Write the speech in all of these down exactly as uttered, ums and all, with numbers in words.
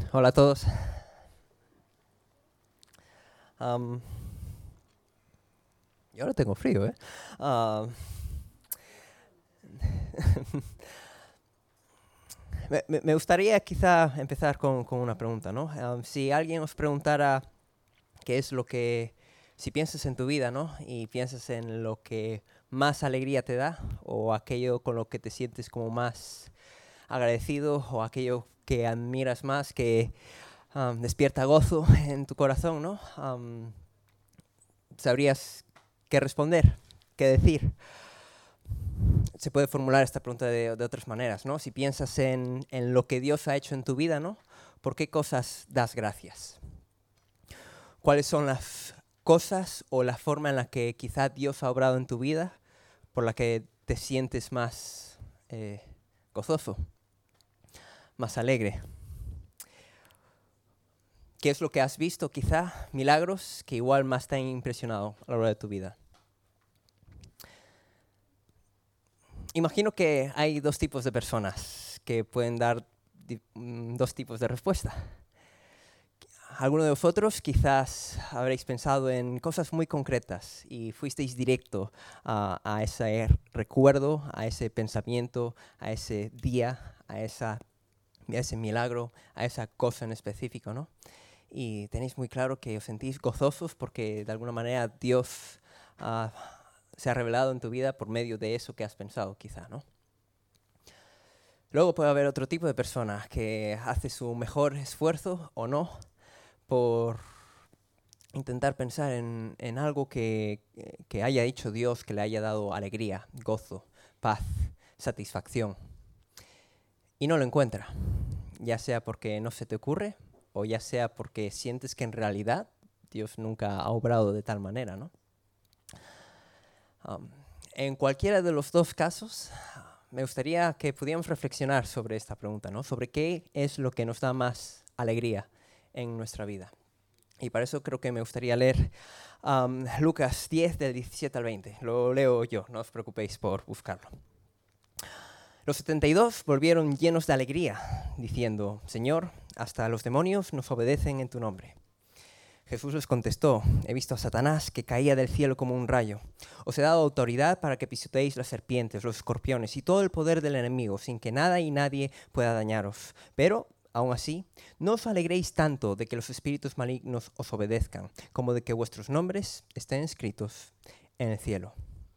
Hola a todos. Um, yo ahora tengo frío, ¿eh? Uh, me, me- me gustaría quizá empezar con, con una pregunta, ¿no? Um, si alguien os preguntara qué es lo que, si piensas en tu vida, ¿no? Y piensas en lo que más alegría te da, o aquello con lo que te sientes como más agradecido, o aquello que admiras más, que um, despierta gozo en tu corazón, ¿no? Um, ¿Sabrías qué responder, qué decir? Se puede formular esta pregunta de, de otras maneras, ¿no? Si piensas en, en lo que Dios ha hecho en tu vida, ¿no? ¿Por qué cosas das gracias? ¿Cuáles son las cosas o la forma en la que quizá Dios ha obrado en tu vida por la que te sientes más eh, gozoso, más alegre? ¿Qué es lo que has visto, quizá, milagros que igual más te han impresionado a lo largo de tu vida? Imagino que hay dos tipos de personas que pueden dar di- mm, dos tipos de respuesta. Algunos de vosotros quizás habréis pensado en cosas muy concretas y fuisteis directo a, a ese recuerdo, a ese pensamiento, a ese día, a, esa, a ese milagro, a esa cosa en específico, ¿no? Y tenéis muy claro que os sentís gozosos porque de alguna manera Dios uh, se ha revelado en tu vida por medio de eso que has pensado, quizá, ¿no? Luego puede haber otro tipo de persona que hace su mejor esfuerzo o no por intentar pensar en, en algo que, que haya hecho Dios, que le haya dado alegría, gozo, paz, satisfacción. Y no lo encuentra, ya sea porque no se te ocurre o ya sea porque sientes que en realidad Dios nunca ha obrado de tal manera, ¿no? Um, en cualquiera de los dos casos, me gustaría que pudiéramos reflexionar sobre esta pregunta, ¿no? Sobre qué es lo que nos da más alegría en nuestra vida. Y para eso creo que me gustaría leer um, Lucas diez, del diecisiete al veinte. Lo leo yo, no os preocupéis por buscarlo. Los setenta y dos volvieron llenos de alegría, diciendo: Señor, hasta los demonios nos obedecen en tu nombre. Jesús les contestó: he visto a Satanás que caía del cielo como un rayo. Os he dado autoridad para que pisoteéis las serpientes, los escorpiones y todo el poder del enemigo, sin que nada y nadie pueda dañaros. Pero, aún así, no os alegréis tanto de que los espíritus malignos os obedezcan, como de que vuestros nombres estén escritos en el cielo.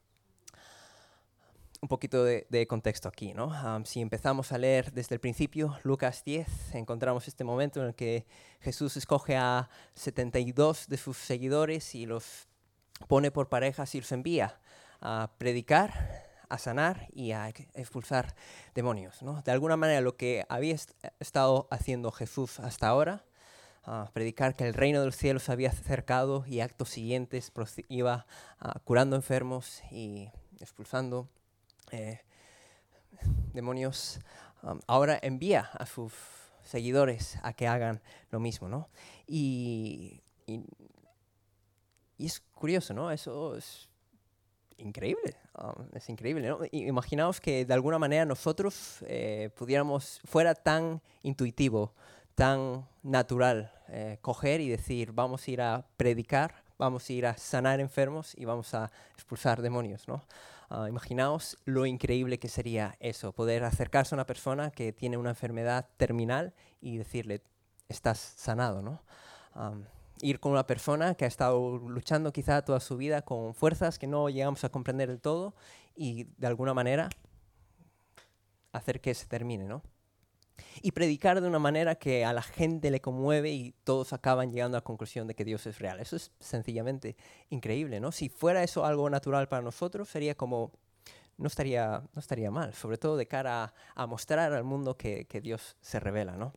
Un poquito de, de contexto aquí, ¿no? Um, si empezamos a leer desde el principio, Lucas diez, encontramos este momento en el que Jesús escoge a setenta y dos de sus seguidores y los pone por parejas y los envía a predicar, a sanar y a expulsar demonios, ¿no? De alguna manera lo que había est- estado haciendo Jesús hasta ahora, uh, predicar que el reino de los cielos se había acercado, y actos siguientes iba uh, curando enfermos y expulsando Eh, demonios, um, ahora envía a sus seguidores a que hagan lo mismo, ¿no? Y, y, y es curioso, ¿no? Eso es increíble, um, es increíble, ¿no? I- Imaginaos que de alguna manera nosotros eh, pudiéramos, fuera tan intuitivo, tan natural, eh, coger y decir: vamos a ir a predicar, vamos a ir a sanar enfermos y vamos a expulsar demonios, ¿no? Uh, imaginaos lo increíble que sería eso, poder acercarse a una persona que tiene una enfermedad terminal y decirle: estás sanado, ¿no? Um, ir con una persona que ha estado luchando quizá toda su vida con fuerzas que no llegamos a comprender del todo y de alguna manera hacer que se termine, ¿no? Y predicar de una manera que a la gente le conmueve y todos acaban llegando a la conclusión de que Dios es real. Eso es sencillamente increíble, ¿no? Si fuera eso algo natural para nosotros, sería como, no estaría, no estaría mal, sobre todo de cara a, a mostrar al mundo que, que Dios se revela, ¿no?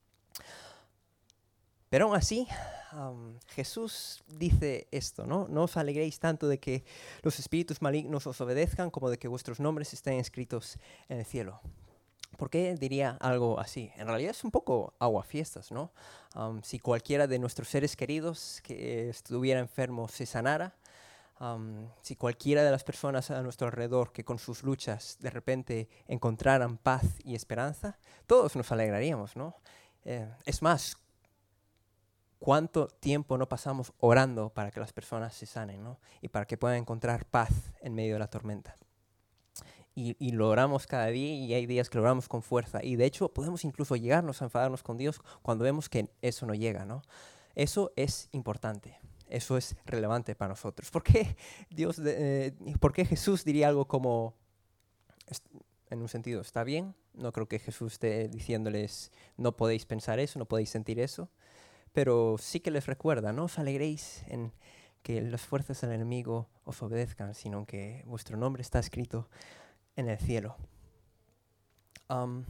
Pero aún así, um, Jesús dice esto, ¿no? No os alegréis tanto de que los espíritus malignos os obedezcan como de que vuestros nombres estén escritos en el cielo. ¿Por qué diría algo así? En realidad es un poco aguafiestas, ¿no? Um, si cualquiera de nuestros seres queridos que estuviera enfermo se sanara, um, si cualquiera de las personas a nuestro alrededor que con sus luchas de repente encontraran paz y esperanza, todos nos alegraríamos, ¿no? Eh, es más, ¿cuánto tiempo no pasamos orando para que las personas se sanen, ¿no? Y para que puedan encontrar paz en medio de la tormenta? Y, y lo oramos cada día y hay días que lo oramos con fuerza. Y de hecho podemos incluso llegarnos a enfadarnos con Dios cuando vemos que eso no llega, ¿no? Eso es importante. Eso es relevante para nosotros. ¿Por qué, Dios de, eh, ¿por qué Jesús diría algo como, en un sentido, está bien? No creo que Jesús esté diciéndoles, no podéis pensar eso, no podéis sentir eso. Pero sí que les recuerda, no os alegréis en que las fuerzas del enemigo os obedezcan, sino que vuestro nombre está escrito en el cielo. Um,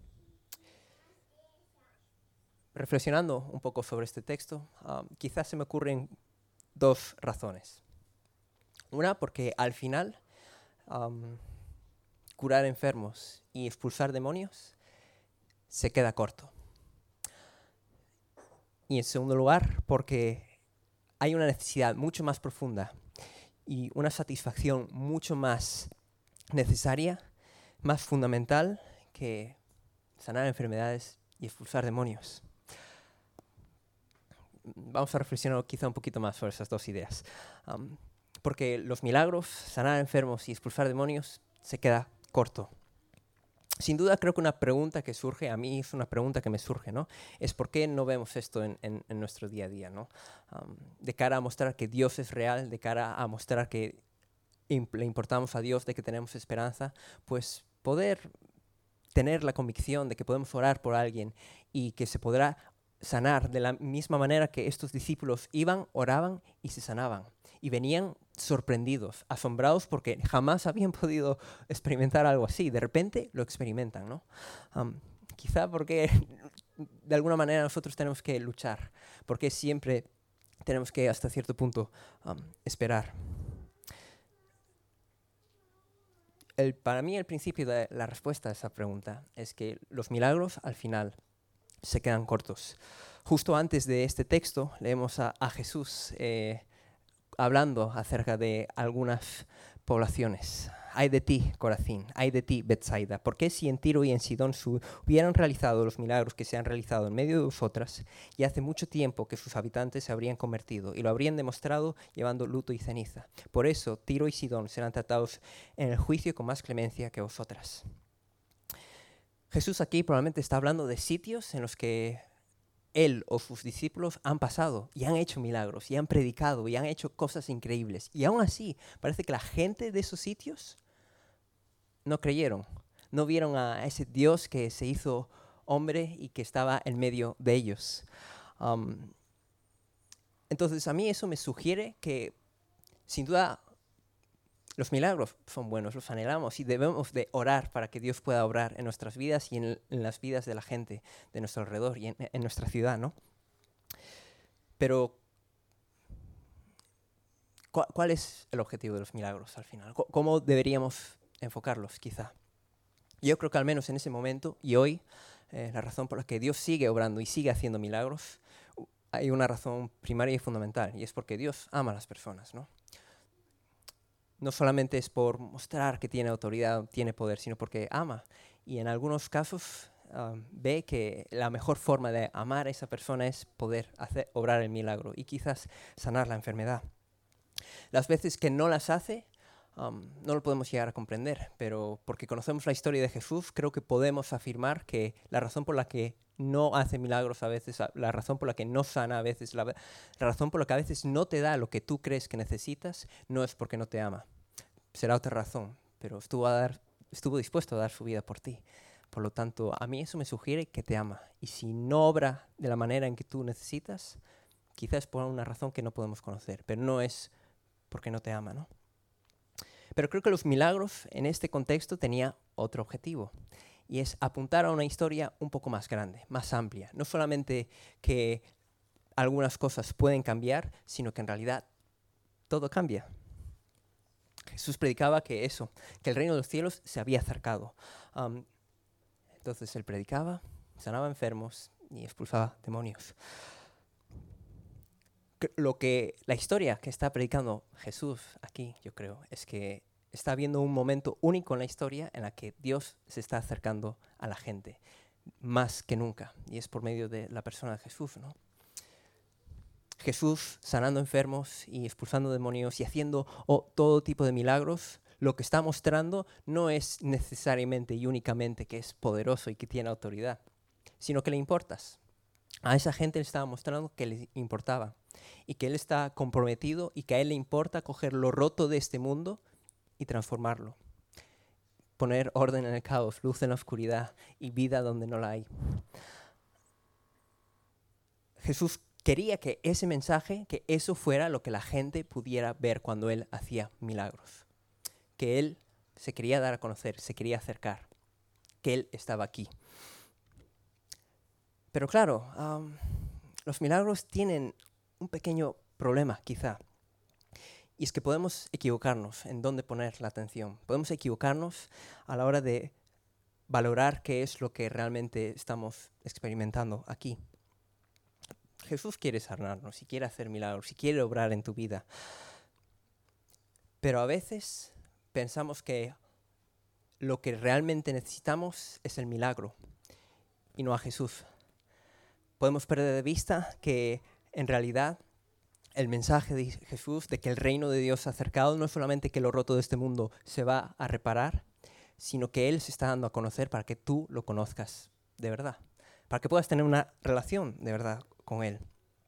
reflexionando un poco sobre este texto, um, quizás se me ocurren dos razones. Una, porque al final, um, curar enfermos y expulsar demonios se queda corto. Y en segundo lugar, porque hay una necesidad mucho más profunda y una satisfacción mucho más necesaria, más fundamental que sanar enfermedades y expulsar demonios. Vamos a reflexionar quizá un poquito más sobre esas dos ideas. Um, porque los milagros, sanar enfermos y expulsar demonios, se queda corto. Sin duda creo que una pregunta que surge, a mí es una pregunta que me surge, ¿no? Es por qué no vemos esto en, en, en nuestro día a día, ¿no? Um, de cara a mostrar que Dios es real, de cara a mostrar que imp- le importamos a Dios, de que tenemos esperanza, pues poder tener la convicción de que podemos orar por alguien y que se podrá sanar de la misma manera que estos discípulos iban, oraban y se sanaban. Y venían sorprendidos, asombrados porque jamás habían podido experimentar algo así. De repente lo experimentan, ¿no? Um, quizá porque de alguna manera nosotros tenemos que luchar, porque siempre tenemos que hasta cierto punto um, esperar. El, para mí el principio de la respuesta a esa pregunta es que los milagros al final se quedan cortos. Justo antes de este texto leemos a, a Jesús eh, hablando acerca de algunas poblaciones. Ay de ti, Corazín, ay de ti, Betsaida, porque si en Tiro y en Sidón su, hubieran realizado los milagros que se han realizado en medio de vosotras, y hace mucho tiempo que sus habitantes se habrían convertido y lo habrían demostrado llevando luto y ceniza. Por eso Tiro y Sidón serán tratados en el juicio con más clemencia que vosotras. Jesús aquí probablemente está hablando de sitios en los que él o sus discípulos han pasado y han hecho milagros y han predicado y han hecho cosas increíbles. Y aún así, parece que la gente de esos sitios no creyeron, no vieron a ese Dios que se hizo hombre y que estaba en medio de ellos. Um, entonces, a mí eso me sugiere que, sin duda, los milagros son buenos, los anhelamos y debemos de orar para que Dios pueda obrar en nuestras vidas y en, en las vidas de la gente de nuestro alrededor y en, en nuestra ciudad, ¿no? Pero, ¿cuál, ¿cuál es el objetivo de los milagros al final? ¿Cómo deberíamos enfocarlos, quizá? Yo creo que al menos en ese momento y hoy, eh, la razón por la que Dios sigue obrando y sigue haciendo milagros, hay una razón primaria y fundamental, y es porque Dios ama a las personas, ¿no? No solamente es por mostrar que tiene autoridad, tiene poder, sino porque ama. Y en algunos casos um, ve que la mejor forma de amar a esa persona es poder hacer, obrar el milagro y quizás sanar la enfermedad. Las veces que no las hace, um, no lo podemos llegar a comprender, pero porque conocemos la historia de Jesús, creo que podemos afirmar que la razón por la que no hace milagros a veces, la razón por la que no sana a veces, la, la razón por la que a veces no te da lo que tú crees que necesitas, no es porque no te ama. Será otra razón, pero estuvo, a dar, estuvo dispuesto a dar su vida por ti. Por lo tanto, a mí eso me sugiere que te ama. Y si no obra de la manera en que tú necesitas, quizás por una razón que no podemos conocer, pero no es porque no te ama, ¿no? Pero creo que los milagros en este contexto tenían otro objetivo, y es apuntar a una historia un poco más grande, más amplia. No solamente que algunas cosas pueden cambiar, sino que en realidad todo cambia. Jesús predicaba que eso, que el reino de los cielos se había acercado. Um, entonces él predicaba, sanaba enfermos y expulsaba demonios. Lo que la historia que está predicando Jesús aquí, yo creo, es que está habiendo un momento único en la historia en la que Dios se está acercando a la gente. más que nunca, y es por medio de la persona de Jesús, ¿no? Jesús sanando enfermos y expulsando demonios y haciendo oh, todo tipo de milagros, lo que está mostrando no es necesariamente y únicamente que es poderoso y que tiene autoridad, sino que le importas. A esa gente le estaba mostrando que le importaba y que él está comprometido y que a él le importa coger lo roto de este mundo y transformarlo. Poner orden en el caos, luz en la oscuridad y vida donde no la hay. Jesús quería que ese mensaje, que eso fuera lo que la gente pudiera ver cuando él hacía milagros. Que él se quería dar a conocer, se quería acercar, que él estaba aquí. Pero claro, um, los milagros tienen un pequeño problema, quizá. Y es que podemos equivocarnos en dónde poner la atención. Podemos equivocarnos a la hora de valorar qué es lo que realmente estamos experimentando aquí. Jesús quiere sanarnos, y quiere hacer milagros, y quiere obrar en tu vida. Pero a veces pensamos que lo que realmente necesitamos es el milagro y no a Jesús. Podemos perder de vista que en realidad el mensaje de Jesús de que el reino de Dios se ha acercado no es solamente que lo roto de este mundo se va a reparar, sino que Él se está dando a conocer para que tú lo conozcas de verdad, para que puedas tener una relación de verdad con Él.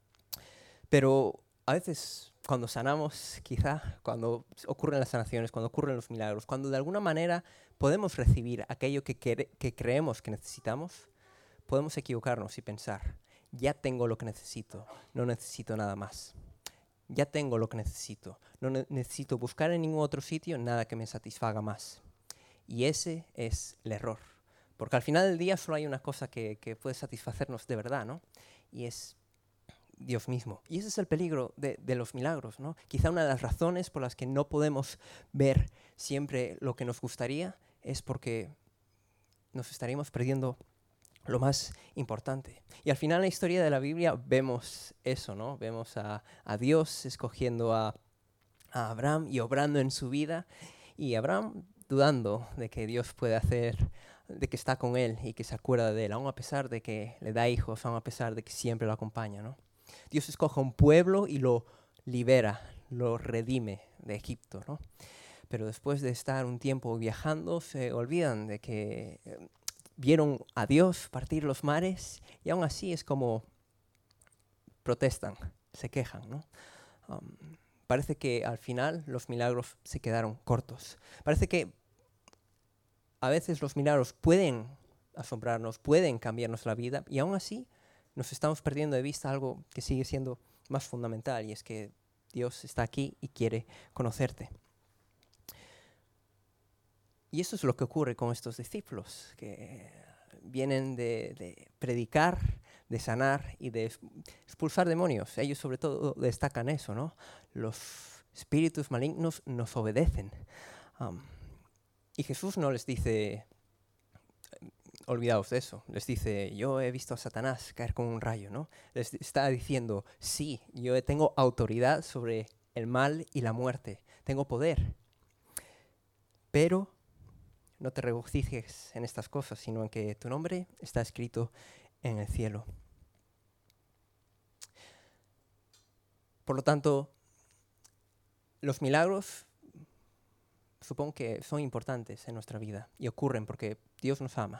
Pero a veces cuando sanamos, quizá, cuando ocurren las sanaciones, cuando ocurren los milagros, cuando de alguna manera podemos recibir aquello que, cre- que creemos que necesitamos, podemos equivocarnos y pensar, ya tengo lo que necesito, no necesito nada más. Ya tengo lo que necesito, no ne- necesito buscar en ningún otro sitio nada que me satisfaga más. Y ese es el error. Porque al final del día solo hay una cosa que, que puede satisfacernos de verdad, ¿no? Y es Dios mismo. Y ese es el peligro de, de los milagros, ¿no? Quizá una de las razones por las que no podemos ver siempre lo que nos gustaría es porque nos estaríamos perdiendo lo más importante. Y al final en la historia de la Biblia vemos eso, ¿no? Vemos a, a Dios escogiendo a, a Abraham y obrando en su vida, y Abraham dudando de que Dios puede hacer, de que está con él y que se acuerda de él, aun a pesar de que le da hijos, aun a pesar de que siempre lo acompaña, ¿no? Dios escoge un pueblo y lo libera, lo redime de Egipto, ¿no? Pero después de estar un tiempo viajando, se olvidan de que eh, vieron a Dios partir los mares, y aún así es como protestan, se quejan, ¿no? Um, parece que al final los milagros se quedaron cortos. Parece que a veces los milagros pueden asombrarnos, pueden cambiarnos la vida, y aún así nos estamos perdiendo de vista algo que sigue siendo más fundamental, y es que Dios está aquí y quiere conocerte. Y eso es lo que ocurre con estos discípulos, que vienen de, de predicar, de sanar y de expulsar demonios. Ellos sobre todo destacan eso, ¿no? Los espíritus malignos nos obedecen. Um, y Jesús no les dice, olvidaos de eso. Les dice, yo he visto a Satanás caer con un rayo, ¿no? Les está diciendo, sí, yo tengo autoridad sobre el mal y la muerte. Tengo poder. Pero no te regocijes en estas cosas, sino en que tu nombre está escrito en el cielo. Por lo tanto, los milagros supongo que son importantes en nuestra vida y ocurren porque Dios nos ama.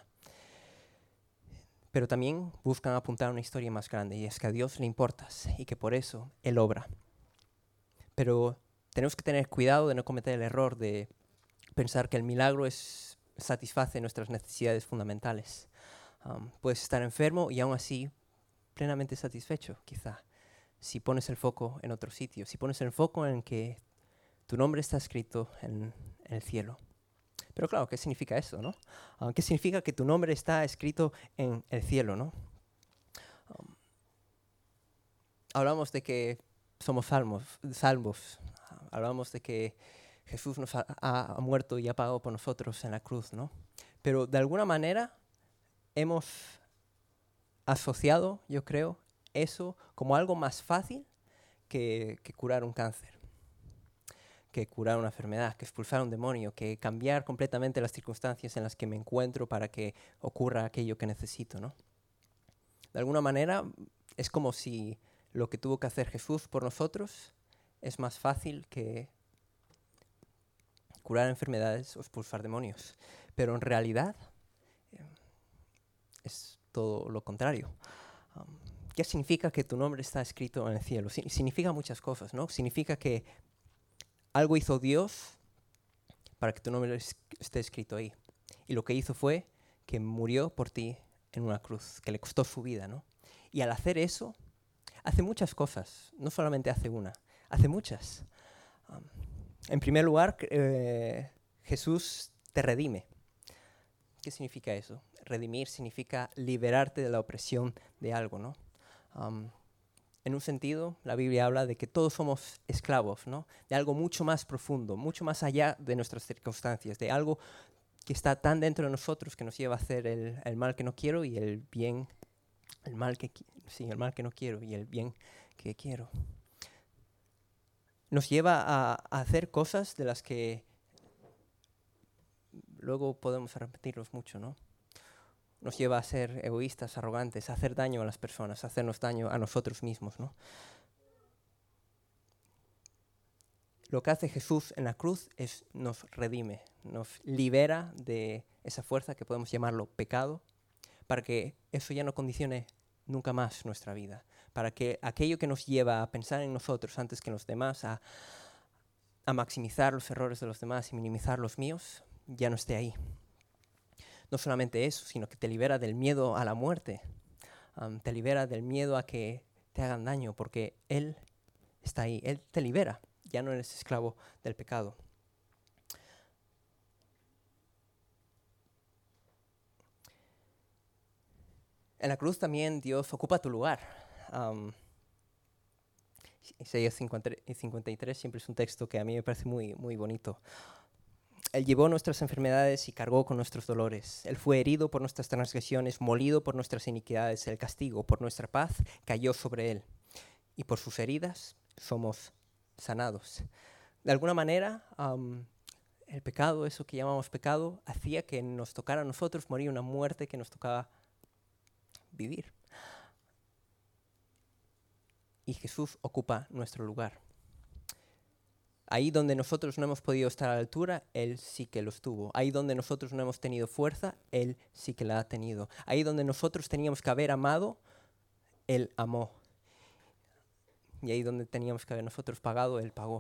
Pero también buscan apuntar a una historia más grande, y es que a Dios le importas y que por eso Él obra. Pero tenemos que tener cuidado de no cometer el error de pensar que el milagro es, satisface nuestras necesidades fundamentales. Um, puedes estar enfermo y aún así plenamente satisfecho, quizá, si pones el foco en otro sitio, si pones el foco en que tu nombre está escrito en, en el cielo. Pero claro, ¿qué significa eso, no? Uh, ¿Qué significa que tu nombre está escrito en el cielo, no? Um, hablamos de que somos salmos, salvos. Uh, hablamos de que Jesús nos ha, ha muerto y ha pagado por nosotros en la cruz, ¿no? Pero de alguna manera hemos asociado, yo creo, eso como algo más fácil que, que curar un cáncer. que curar una enfermedad, que expulsar un demonio, que cambiar completamente las circunstancias en las que me encuentro para que ocurra aquello que necesito, ¿no? De alguna manera, es como si lo que tuvo que hacer Jesús por nosotros es más fácil que curar enfermedades o expulsar demonios. Pero en realidad eh, es todo lo contrario. Um, ¿Qué significa que tu nombre está escrito en el cielo? Si- significa muchas cosas, ¿no? Significa que algo hizo Dios para que tu nombre es- esté escrito ahí. Y lo que hizo fue que murió por ti en una cruz, que le costó su vida, ¿no? Y al hacer eso, hace muchas cosas, no solamente hace una, hace muchas. Um, en primer lugar, eh, Jesús te redime. ¿Qué significa eso? Redimir significa liberarte de la opresión de algo, ¿no? Um, en un sentido, la Biblia habla de que todos somos esclavos, ¿no? De algo mucho más profundo, mucho más allá de nuestras circunstancias, de algo que está tan dentro de nosotros que nos lleva a hacer el, el mal que no quiero y el bien, el mal que, sí, el mal que no quiero y el bien que quiero. Nos lleva a, a hacer cosas de las que luego podemos arrepentirnos mucho, ¿no? Nos lleva a ser egoístas, arrogantes, a hacer daño a las personas, a hacernos daño a nosotros mismos, ¿no? Lo que hace Jesús en la cruz es nos redime, nos libera de esa fuerza que podemos llamarlo pecado, para que eso ya no condicione nunca más nuestra vida, para que aquello que nos lleva a pensar en nosotros antes que en los demás, a, a maximizar los errores de los demás y minimizar los míos, ya no esté ahí. No solamente eso, sino que te libera del miedo a la muerte, um, te libera del miedo a que te hagan daño, porque Él está ahí, Él te libera, ya no eres esclavo del pecado. En la cruz también Dios ocupa tu lugar. Um, Isaías cincuenta y tres siempre es un texto que a mí me parece muy, muy bonito. Él llevó nuestras enfermedades y cargó con nuestros dolores. Él fue herido por nuestras transgresiones, molido por nuestras iniquidades. El castigo por nuestra paz cayó sobre él. Y por sus heridas somos sanados. De alguna manera, um, el pecado, eso que llamamos pecado, hacía que nos tocara a nosotros morir una muerte que nos tocaba vivir. Y Jesús ocupa nuestro lugar. Ahí donde nosotros no hemos podido estar a la altura, Él sí que lo estuvo. Ahí donde nosotros no hemos tenido fuerza, Él sí que la ha tenido. Ahí donde nosotros teníamos que haber amado, Él amó. Y ahí donde teníamos que haber nosotros pagado, Él pagó.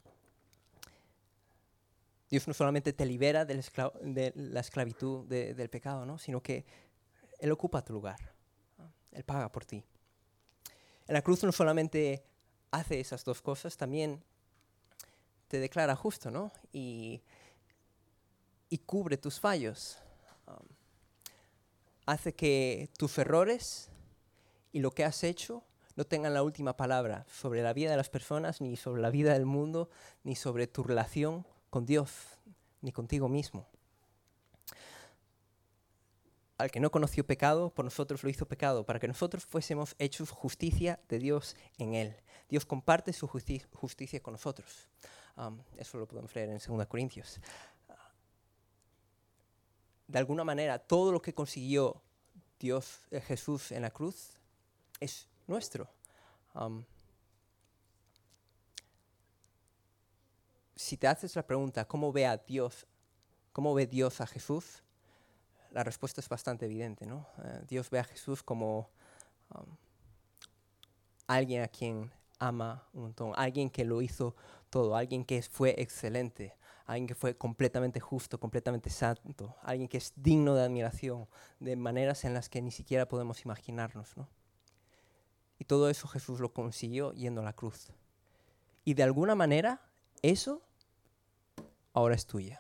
Dios no solamente te libera de la, esclav de la esclavitud de, del pecado, ¿no? Sino que Él ocupa tu lugar. Él paga por ti. En la cruz no solamente hace esas dos cosas, también te declara justo, ¿no? Y, y cubre tus fallos. Um, hace que tus errores y lo que has hecho no tengan la última palabra sobre la vida de las personas, ni sobre la vida del mundo, ni sobre tu relación con Dios, ni contigo mismo. Al que no conoció pecado, por nosotros lo hizo pecado, para que nosotros fuésemos hechos justicia de Dios en Él. Dios comparte su justi justicia con nosotros. Um, eso lo podemos leer en segunda Corintios. De alguna manera, todo lo que consiguió Dios, eh, Jesús en la cruz, es nuestro. Um, si te haces la pregunta, ¿cómo ve a Dios? ¿Cómo ve Dios a Jesús? La respuesta es bastante evidente, ¿no? Uh, Dios ve a Jesús como um, alguien a quien ama un montón, alguien que lo hizo todo, alguien que fue excelente, alguien que fue completamente justo, completamente santo, alguien que es digno de admiración, de maneras en las que ni siquiera podemos imaginarnos, ¿no? Y todo eso Jesús lo consiguió yendo a la cruz. Y de alguna manera, eso ahora es tuya.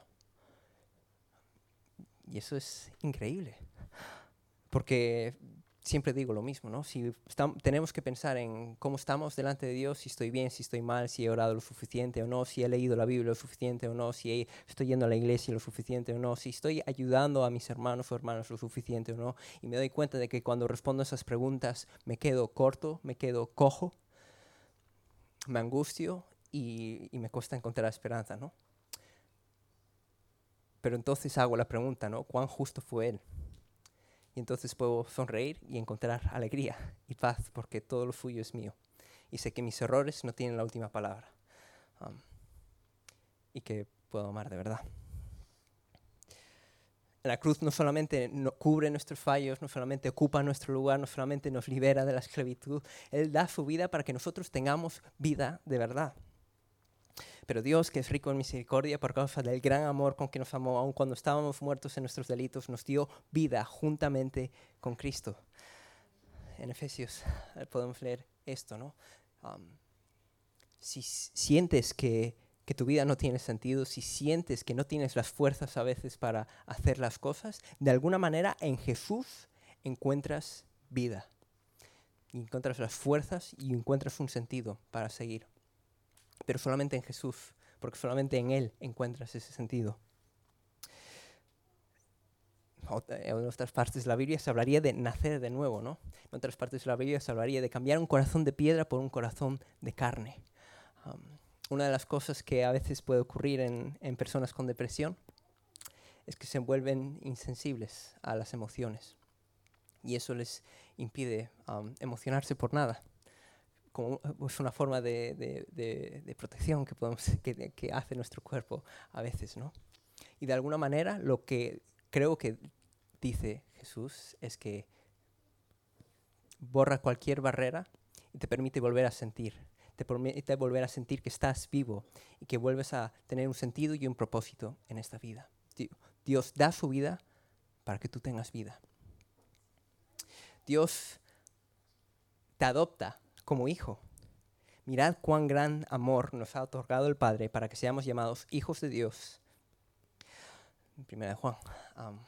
Y eso es increíble. Porque siempre digo lo mismo, ¿no? Si estamos, tenemos que pensar en cómo estamos delante de Dios, si estoy bien, si estoy mal, si he orado lo suficiente o no, si he leído la Biblia lo suficiente o no, si he, estoy yendo a la iglesia lo suficiente o no, si estoy ayudando a mis hermanos o hermanas lo suficiente o no. Y me doy cuenta de que cuando respondo a esas preguntas me quedo corto, me quedo cojo, me angustio y, y me cuesta encontrar esperanza, ¿no? Pero entonces hago la pregunta, ¿no? ¿Cuán justo fue Él? Y entonces puedo sonreír y encontrar alegría y paz porque todo lo suyo es mío. Y sé que mis errores no tienen la última palabra. Um, y que puedo amar de verdad. La cruz no solamente no cubre nuestros fallos, no solamente ocupa nuestro lugar, no solamente nos libera de la esclavitud. Él da su vida para que nosotros tengamos vida de verdad. Pero Dios, que es rico en misericordia por causa del gran amor con que nos amó, aun cuando estábamos muertos en nuestros delitos, nos dio vida juntamente con Cristo. En Efesios podemos leer esto, ¿no? Um, si sientes que, que tu vida no tiene sentido, si sientes que no tienes las fuerzas a veces para hacer las cosas, de alguna manera en Jesús encuentras vida. Y encuentras las fuerzas y encuentras un sentido para seguir. Pero solamente en Jesús, porque solamente en Él encuentras ese sentido. En otras partes de la Biblia se hablaría de nacer de nuevo, ¿no? En otras partes de la Biblia se hablaría de cambiar un corazón de piedra por un corazón de carne. Um, una de las cosas que a veces puede ocurrir en, en personas con depresión es que se vuelven insensibles a las emociones. Y eso les impide um, emocionarse por nada. Como es una forma de, de, de, de protección que, podemos, que, que hace nuestro cuerpo a veces, ¿no? Y de alguna manera lo que creo que dice Jesús es que borra cualquier barrera y te permite volver a sentir. Te permite volver a sentir que estás vivo y que vuelves a tener un sentido y un propósito en esta vida. Dios da su vida para que tú tengas vida. Dios te adopta como hijo. Mirad cuán gran amor nos ha otorgado el Padre para que seamos llamados hijos de Dios. Primera de Juan. Um,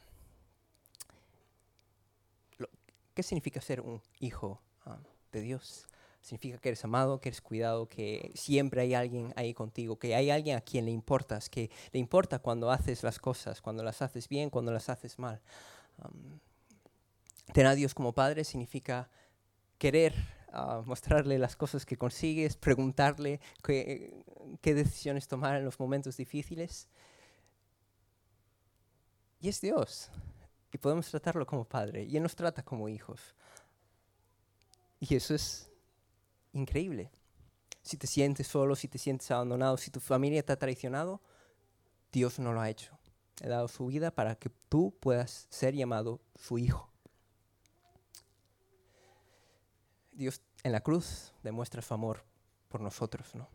lo, ¿Qué significa ser un hijo um, de Dios? Significa que eres amado, que eres cuidado, que siempre hay alguien ahí contigo, que hay alguien a quien le importas, que le importa cuando haces las cosas, cuando las haces bien, cuando las haces mal. Um, tener a Dios como Padre significa querer uh, mostrarle las cosas que consigues, preguntarle qué, qué decisiones tomar en los momentos difíciles. Y es Dios, y podemos tratarlo como Padre, y Él nos trata como hijos. Y eso es increíble. Si te sientes solo, si te sientes abandonado, si tu familia te ha traicionado, Dios no lo ha hecho. Ha dado su vida para que tú puedas ser llamado su hijo. Dios en la cruz demuestra su amor por nosotros, ¿no?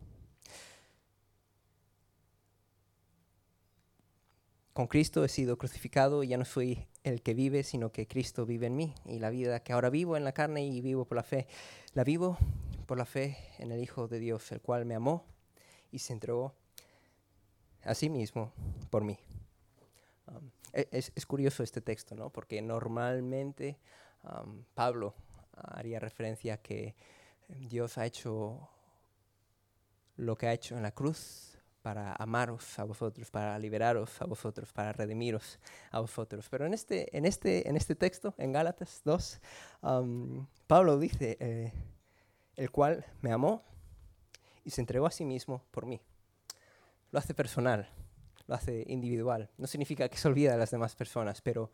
Con Cristo he sido crucificado y ya no soy el que vive, sino que Cristo vive en mí. Y la vida que ahora vivo en la carne y vivo por la fe, la vivo por la fe en el Hijo de Dios, el cual me amó y se entregó a sí mismo por mí. Um, es, es curioso este texto, ¿no? Porque normalmente um, Pablo haría referencia a que Dios ha hecho lo que ha hecho en la cruz para amaros a vosotros, para liberaros a vosotros, para redimiros a vosotros. Pero en este, en este, en este texto, en Gálatas dos, um, Pablo dice, eh, el cual me amó y se entregó a sí mismo por mí. Lo hace personal, lo hace individual. No significa que se olvida de las demás personas, pero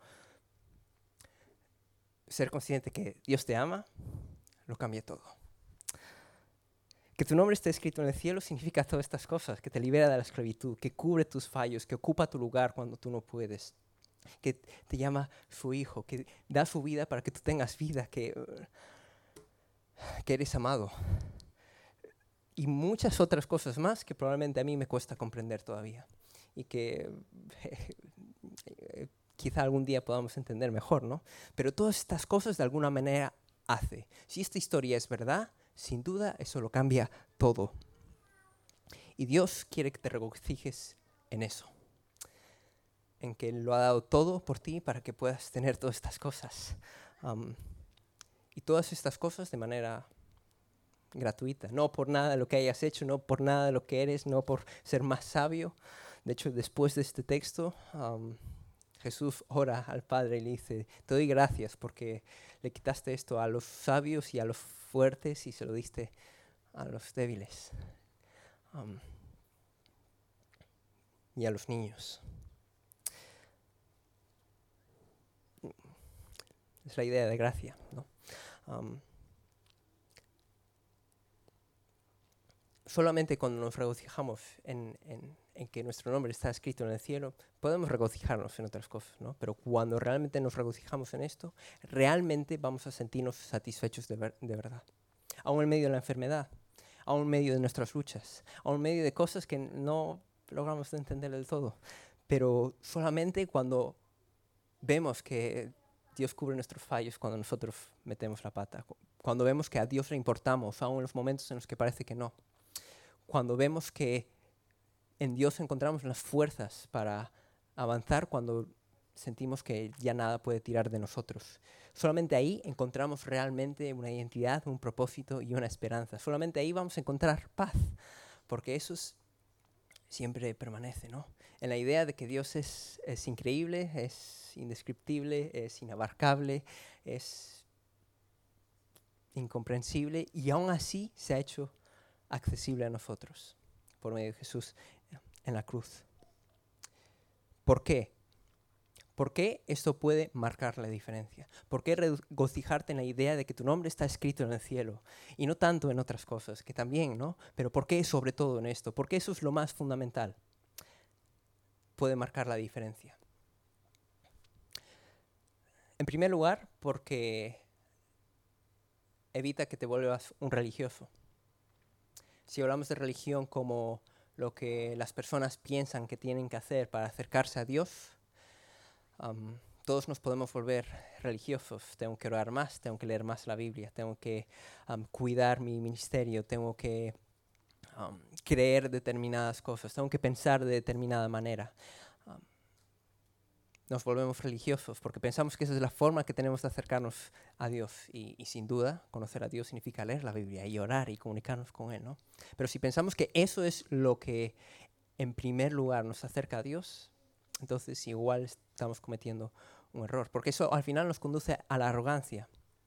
ser consciente que Dios te ama, lo cambia todo. Que tu nombre esté escrito en el cielo significa todas estas cosas, que te libera de la esclavitud, que cubre tus fallos, que ocupa tu lugar cuando tú no puedes, que te llama su hijo, que da su vida para que tú tengas vida, que, que eres amado. Y muchas otras cosas más que probablemente a mí me cuesta comprender todavía y que eh, quizá algún día podamos entender mejor, ¿no? Pero todas estas cosas de alguna manera hace. Si esta historia es verdad, sin duda eso lo cambia todo. Y Dios quiere que te regocijes en eso, en que Él lo ha dado todo por ti para que puedas tener todas estas cosas. Um, y todas estas cosas de manera gratuita, no por nada de lo que hayas hecho, no por nada de lo que eres, no por ser más sabio. De hecho, después de este texto, um, Jesús ora al Padre y le dice, te doy gracias porque le quitaste esto a los sabios y a los fuertes y se lo diste a los débiles. um, y a los niños. Es la idea de gracia, ¿no? Um, solamente cuando nos regocijamos en, en, en que nuestro nombre está escrito en el cielo, podemos regocijarnos en otras cosas, ¿no? Pero cuando realmente nos regocijamos en esto, realmente vamos a sentirnos satisfechos de, ver, de verdad. Aún en medio de la enfermedad, aún en medio de nuestras luchas, aún en medio de cosas que no logramos entender del todo. Pero solamente cuando vemos que Dios cubre nuestros fallos, cuando nosotros metemos la pata, cuando vemos que a Dios le importamos, aún en los momentos en los que parece que no, cuando vemos que en Dios encontramos las fuerzas para avanzar cuando sentimos que ya nada puede tirar de nosotros. Solamente ahí encontramos realmente una identidad, un propósito y una esperanza. Solamente ahí vamos a encontrar paz, porque eso es, siempre permanece, ¿no? En la idea de que Dios es, es increíble, es indescriptible, es inabarcable, es incomprensible y aún así se ha hecho accesible a nosotros por medio de Jesús en la cruz. ¿Por qué? ¿Por qué esto puede marcar la diferencia? ¿Por qué regocijarte en la idea de que tu nombre está escrito en el cielo? Y no tanto en otras cosas, que también, ¿no? Pero ¿por qué sobre todo en esto? Porque eso es lo más fundamental. Puede marcar la diferencia. En primer lugar, porque evita que te vuelvas un religioso. Si hablamos de religión como lo que las personas piensan que tienen que hacer para acercarse a Dios, um, todos nos podemos volver religiosos. Tengo que orar más, tengo que leer más la Biblia, tengo que um, cuidar mi ministerio, tengo que um, creer determinadas cosas, tengo que pensar de determinada manera. Um, nos volvemos religiosos porque pensamos que esa es la forma que tenemos de acercarnos a Dios y, y sin duda conocer a Dios significa leer la Biblia y orar y comunicarnos con Él, ¿no? Pero si pensamos que eso es lo que en primer lugar nos acerca a Dios, entonces igual estamos cometiendo un error, porque eso al final nos conduce a la arrogancia,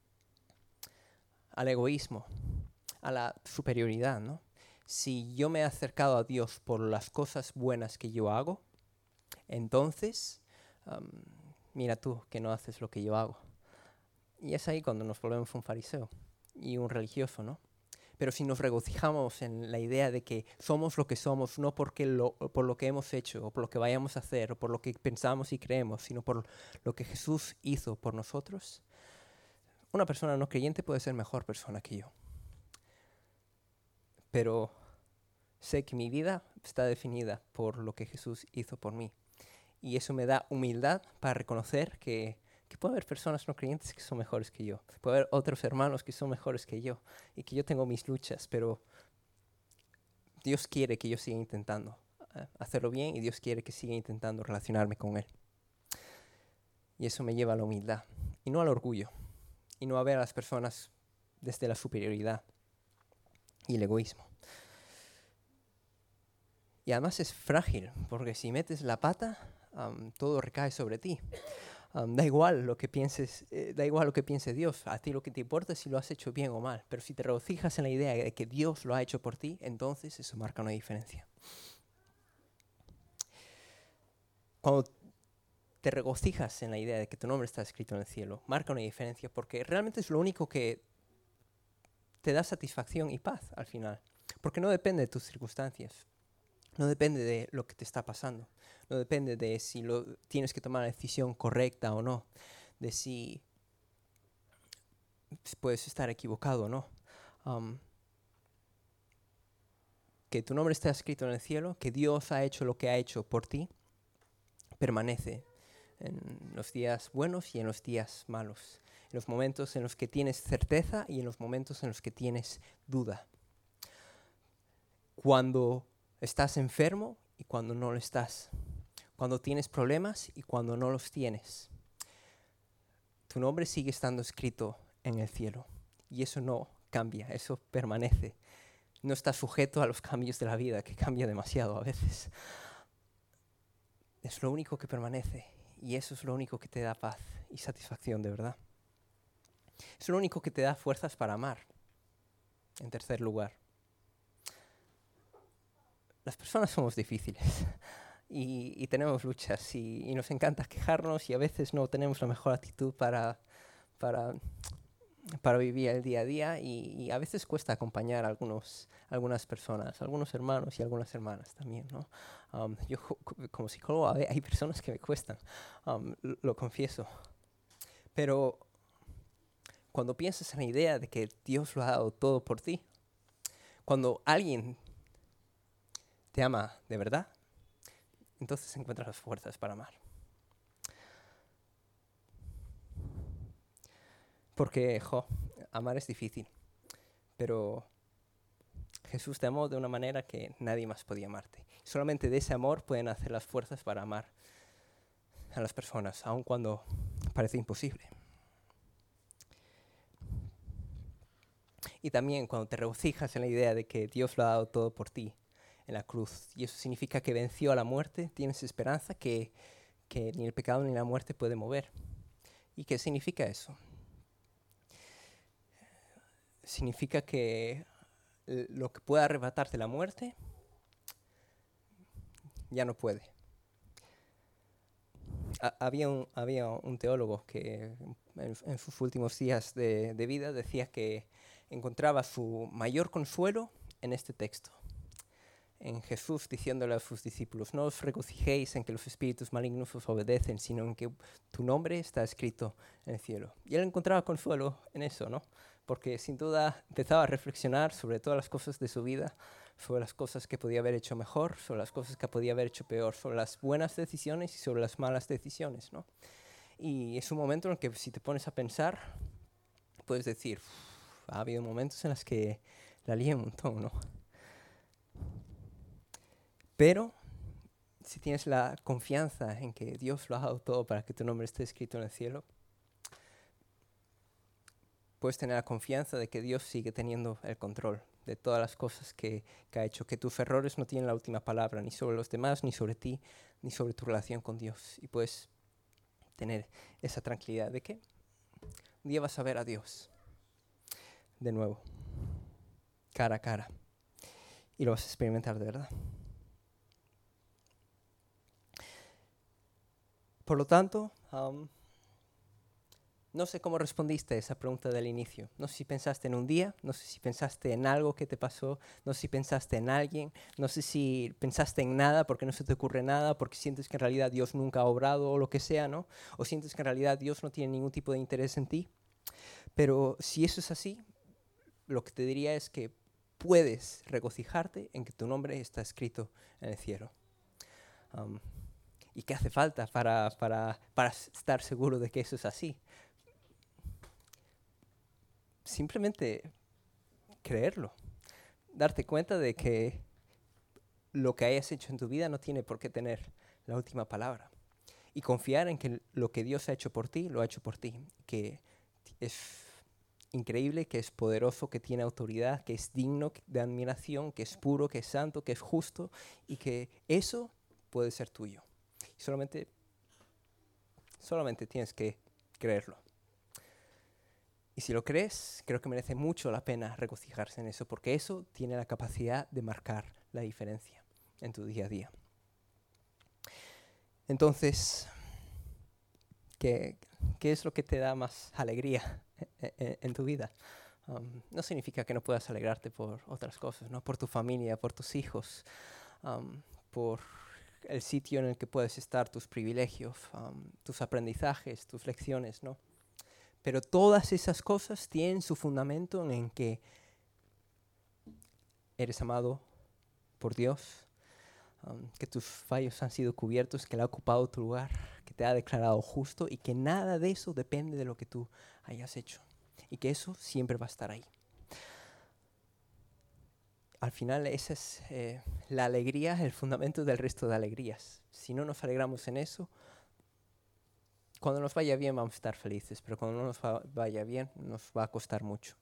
al egoísmo, a la superioridad, ¿no? Si yo me he acercado a Dios por las cosas buenas que yo hago, entonces Um, mira tú que no haces lo que yo hago. Y es ahí cuando nos volvemos un fariseo y un religioso, ¿no? Pero si nos regocijamos en la idea de que somos lo que somos, no porque lo, por lo que hemos hecho, o por lo que vayamos a hacer, o por lo que pensamos y creemos, sino por lo que Jesús hizo por nosotros, una persona no creyente puede ser mejor persona que yo. Pero sé que mi vida está definida por lo que Jesús hizo por mí. Y eso me da humildad para reconocer que, que puede haber personas no creyentes que son mejores que yo. Puede haber otros hermanos que son mejores que yo. Y que yo tengo mis luchas, pero Dios quiere que yo siga intentando uh, hacerlo bien y Dios quiere que siga intentando relacionarme con Él. Y eso me lleva a la humildad y no al orgullo. Y no a ver a las personas desde la superioridad y el egoísmo. Y además es frágil, porque si metes la pata, Um, todo recae sobre ti. Um, da igual lo que pienses, eh, da igual lo que piense Dios. A ti lo que te importa es si lo has hecho bien o mal. Pero si te regocijas en la idea de que Dios lo ha hecho por ti, entonces eso marca una diferencia. Cuando te regocijas en la idea de que tu nombre está escrito en el cielo, marca una diferencia porque realmente es lo único que te da satisfacción y paz al final. Porque no depende de tus circunstancias. No depende de lo que te está pasando. No depende de si lo, tienes que tomar la decisión correcta o no. De si puedes estar equivocado o no. Um, que tu nombre está escrito en el cielo, que Dios ha hecho lo que ha hecho por ti, permanece en los días buenos y en los días malos. En los momentos en los que tienes certeza y en los momentos en los que tienes duda. Cuando estás enfermo y cuando no lo estás. Cuando tienes problemas y cuando no los tienes. Tu nombre sigue estando escrito en el cielo. Y eso no cambia, eso permanece. No está sujeto a los cambios de la vida, que cambia demasiado a veces. Es lo único que permanece. Y eso es lo único que te da paz y satisfacción de verdad. Es lo único que te da fuerzas para amar. En tercer lugar. las personas somos difíciles y, y tenemos luchas y, y nos encanta quejarnos y a veces no tenemos la mejor actitud para, para, para vivir el día a día y, y a veces cuesta acompañar a algunos, algunas personas, algunos hermanos y algunas hermanas también, ¿no? Um, yo como psicólogo hay personas que me cuestan, um, lo confieso, pero cuando piensas en la idea de que Dios lo ha dado todo por ti, cuando alguien te ama de verdad, entonces encuentras las fuerzas para amar. Porque, jo, amar es difícil, pero Jesús te amó de una manera que nadie más podía amarte. Solamente de ese amor pueden hacer las fuerzas para amar a las personas, aun cuando parece imposible. Y también cuando te regocijas en la idea de que Dios lo ha dado todo por ti en la cruz, y eso significa que venció a la muerte, tienes esperanza que, que ni el pecado ni la muerte puede mover. ¿Y qué significa eso? Significa que lo que pueda arrebatarte la muerte ya no puede. Ha, había, un, había un teólogo que en, en sus últimos días de, de vida decía que encontraba su mayor consuelo en este texto, en Jesús diciéndole a sus discípulos: no os regocijéis en que los espíritus malignos os obedecen, sino en que tu nombre está escrito en el cielo. Y él encontraba consuelo en eso, ¿no? Porque sin duda empezaba a reflexionar sobre todas las cosas de su vida, sobre las cosas que podía haber hecho mejor, sobre las cosas que podía haber hecho peor, sobre las buenas decisiones y sobre las malas decisiones, ¿no? Y es un momento en el que si te pones a pensar, puedes decir, ha habido momentos en los que la lié un montón, ¿no? Pero si tienes la confianza en que Dios lo ha dado todo para que tu nombre esté escrito en el cielo, puedes tener la confianza de que Dios sigue teniendo el control de todas las cosas que, que ha hecho, que tus errores no tienen la última palabra, ni sobre los demás, ni sobre ti, ni sobre tu relación con Dios. Y puedes tener esa tranquilidad de que un día vas a ver a Dios de nuevo, cara a cara, y lo vas a experimentar de verdad. Por lo tanto, um, no sé cómo respondiste a esa pregunta del inicio. No sé si pensaste en un día, no sé si pensaste en algo que te pasó, no sé si pensaste en alguien, no sé si pensaste en nada porque no se te ocurre nada, porque sientes que en realidad Dios nunca ha obrado o lo que sea, ¿no? O sientes que en realidad Dios no tiene ningún tipo de interés en ti. Pero si eso es así, lo que te diría es que puedes regocijarte en que tu nombre está escrito en el cielo. Um, ¿Y qué hace falta para, para, para estar seguro de que eso es así? Simplemente creerlo. Darte cuenta de que lo que hayas hecho en tu vida no tiene por qué tener la última palabra. Y confiar en que lo que Dios ha hecho por ti, lo ha hecho por ti. Que es increíble, que es poderoso, que tiene autoridad, que es digno de admiración, que es puro, que es santo, que es justo, y que eso puede ser tuyo. Y solamente, solamente tienes que creerlo. Y si lo crees, creo que merece mucho la pena regocijarse en eso, porque eso tiene la capacidad de marcar la diferencia en tu día a día. Entonces, ¿qué, qué es lo que te da más alegría en, en, en tu vida? Um, no significa que no puedas alegrarte por otras cosas, ¿no? Por tu familia, por tus hijos, um, por el sitio en el que puedes estar, tus privilegios, um, tus aprendizajes, tus lecciones, ¿no? Pero todas esas cosas tienen su fundamento en que eres amado por Dios, um, que tus fallos han sido cubiertos, que Él ha ocupado tu lugar, que te ha declarado justo y que nada de eso depende de lo que tú hayas hecho y que eso siempre va a estar ahí. Al final esa es eh, la alegría, el fundamento del resto de alegrías. Si no nos alegramos en eso, cuando nos vaya bien vamos a estar felices, pero cuando no nos va, vaya bien nos va a costar mucho.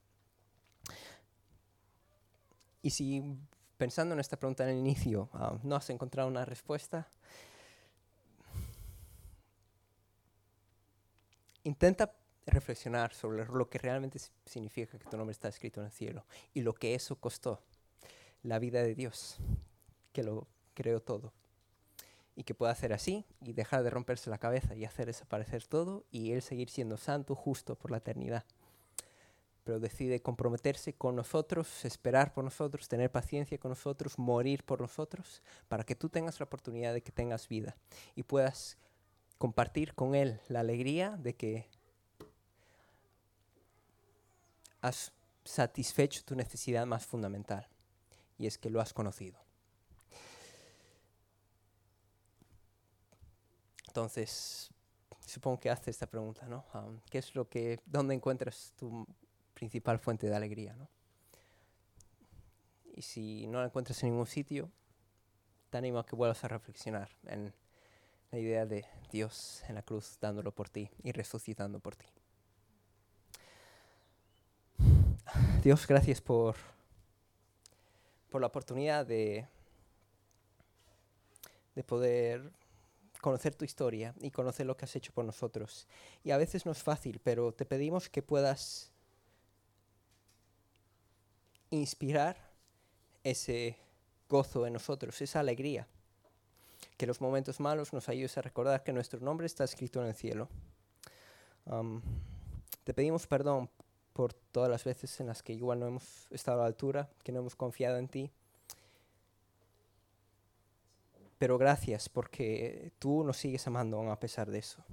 Y si pensando en esta pregunta en el inicio uh, no has encontrado una respuesta, intenta reflexionar sobre lo que realmente significa que tu nombre está escrito en el cielo y lo que eso costó, la vida de Dios, que lo creó todo. Y que pueda hacer así y dejar de romperse la cabeza y hacer desaparecer todo y Él seguir siendo santo, justo por la eternidad. Pero decide comprometerse con nosotros, esperar por nosotros, tener paciencia con nosotros, morir por nosotros, para que tú tengas la oportunidad de que tengas vida y puedas compartir con Él la alegría de que has satisfecho tu necesidad más fundamental, y es que lo has conocido. Entonces, supongo que haces esta pregunta, ¿no? Um, ¿Qué es lo que, dónde encuentras tu principal fuente de alegría, ¿no? Y si no la encuentras en ningún sitio, te animo a que vuelvas a reflexionar en la idea de Dios en la cruz dándolo por ti y resucitando por ti. Dios, gracias por, por la oportunidad de, de poder conocer tu historia y conocer lo que has hecho por nosotros. Y a veces no es fácil, pero te pedimos que puedas inspirar ese gozo en nosotros, esa alegría. Que en los momentos malos nos ayudes a recordar que nuestro nombre está escrito en el cielo. Um, te pedimos perdón por todas las veces en las que igual no hemos estado a la altura, que no hemos confiado en ti. Pero gracias porque tú nos sigues amando aún a pesar de eso.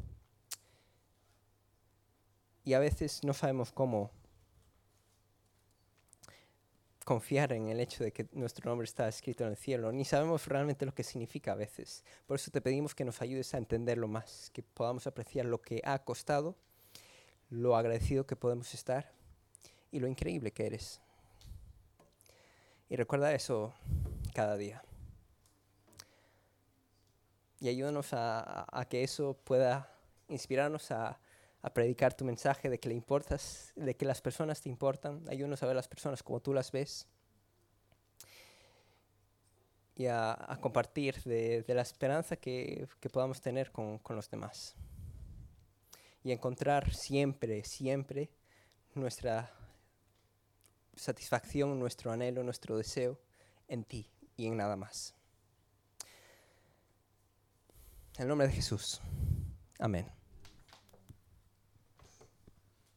Y a veces no sabemos cómo confiar en el hecho de que nuestro nombre está escrito en el cielo, ni sabemos realmente lo que significa a veces. Por eso te pedimos que nos ayudes a entenderlo más, que podamos apreciar lo que ha costado, lo agradecido que podemos estar y lo increíble que eres. Y recuerda eso cada día. Y ayúdanos a, a, a que eso pueda inspirarnos a, a predicar tu mensaje de que le importas, de que las personas te importan. Ayúdanos a ver las personas como tú las ves. Y a, a compartir de, de la esperanza que, que podamos tener con, con los demás. Y encontrar siempre, siempre nuestra satisfacción, nuestro anhelo, nuestro deseo en ti y en nada más. En el nombre de Jesús. Amén.